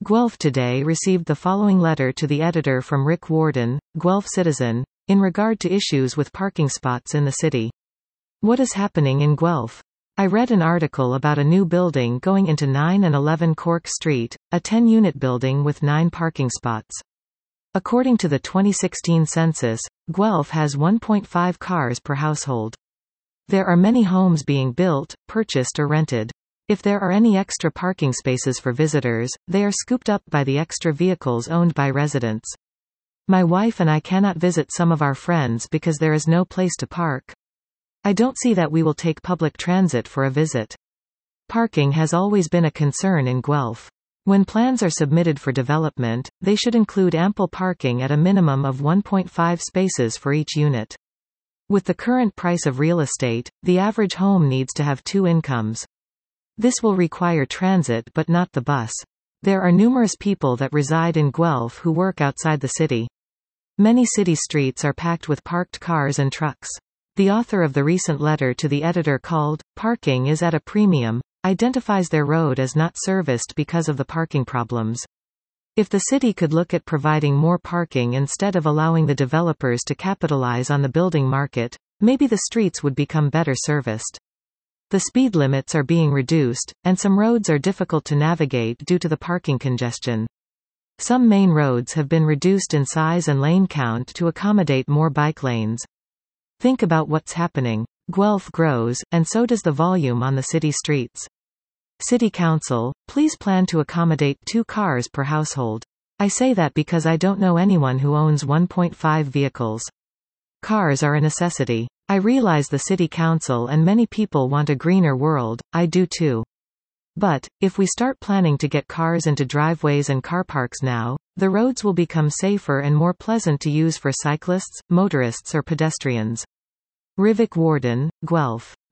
Guelph Today received the following letter to the editor from Rick Warden, Guelph Citizen, in regard to issues with parking spots in the city. What is happening in Guelph? I read an article about a new building going into 9 and 11 Cork Street, a 10-unit building with 9 parking spots. According to the 2016 census, Guelph has 1.5 cars per household. There are many homes being built, purchased or rented. If there are any extra parking spaces for visitors, they are scooped up by the extra vehicles owned by residents. My wife and I cannot visit some of our friends because there is no place to park. I don't see that we will take public transit for a visit. Parking has always been a concern in Guelph. When plans are submitted for development, they should include ample parking at a minimum of 1.5 spaces for each unit. With the current price of real estate, the average home needs to have 2 incomes. This will require transit but not the bus. There are numerous people that reside in Guelph who work outside the city. Many city streets are packed with parked cars and trucks. The author of the recent letter to the editor called, "Parking is at a Premium," identifies their road as not serviced because of the parking problems. If the city could look at providing more parking instead of allowing the developers to capitalize on the building market, maybe the streets would become better serviced. The speed limits are being reduced, and some roads are difficult to navigate due to the parking congestion. Some main roads have been reduced in size and lane count to accommodate more bike lanes. Think about what's happening. Guelph grows, and so does the volume on the city streets. City Council, please plan to accommodate 2 cars per household. I say that because I don't know anyone who owns 1.5 vehicles. Cars are a necessity. I realize the City Council and many people want a greener world, I do too. But, if we start planning to get cars into driveways and car parks now, the roads will become safer and more pleasant to use for cyclists, motorists or pedestrians. Rivik Warden, Guelph.